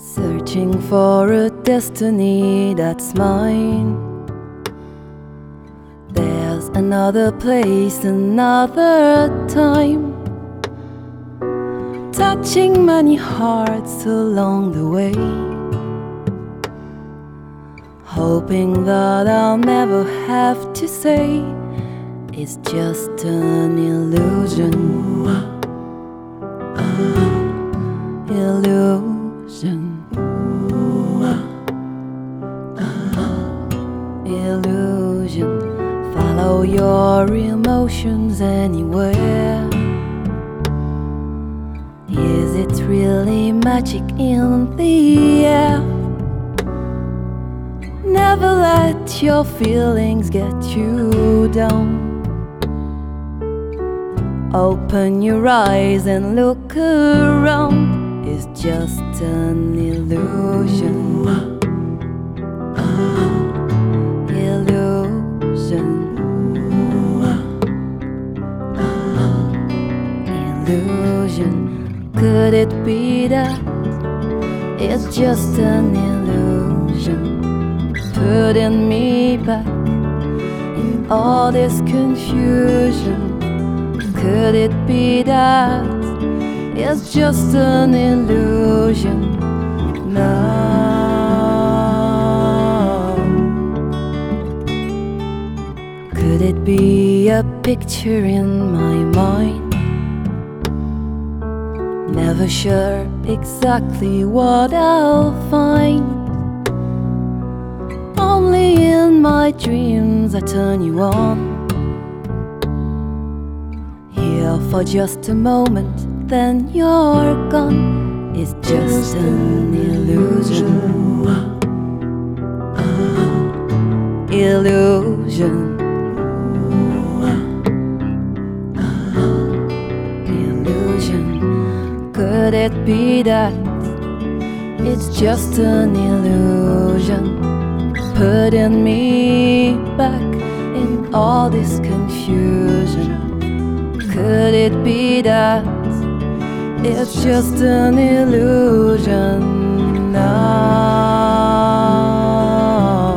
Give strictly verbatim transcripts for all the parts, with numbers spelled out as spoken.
Searching for a destiny that's mine. There's another place, another time, touching many hearts along the way, hoping that I'll never have to say it's just an illusion. Illusion. Illusion. Follow your emotions anywhere. Is it really magic in the air? Never let your feelings get you down. Open your eyes and look around. It's just an illusion. Illusion. Illusion. Could it be that it's just an illusion, putting me back in all this confusion? Could it be that it's just an illusion now? Could it be a picture in my mind? Never sure exactly what I'll find. Only in my dreams I turn you on. Here for just a moment, then you're gone. It's just an illusion. Illusion. Illusion. Could it be that it's just an illusion, putting me back in all this confusion? Could it be that it's just an illusion now?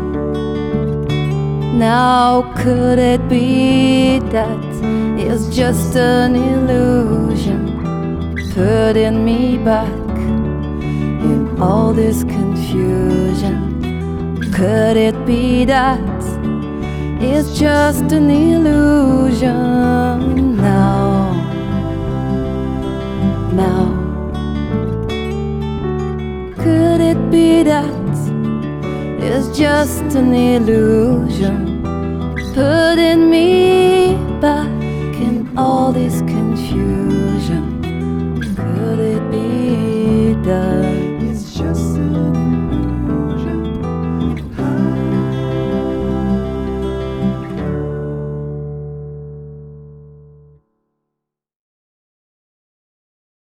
Now could it be that it's just an illusion, putting me back in all this confusion? Could it be that it's just an illusion now? Now, could it be that it's just an illusion?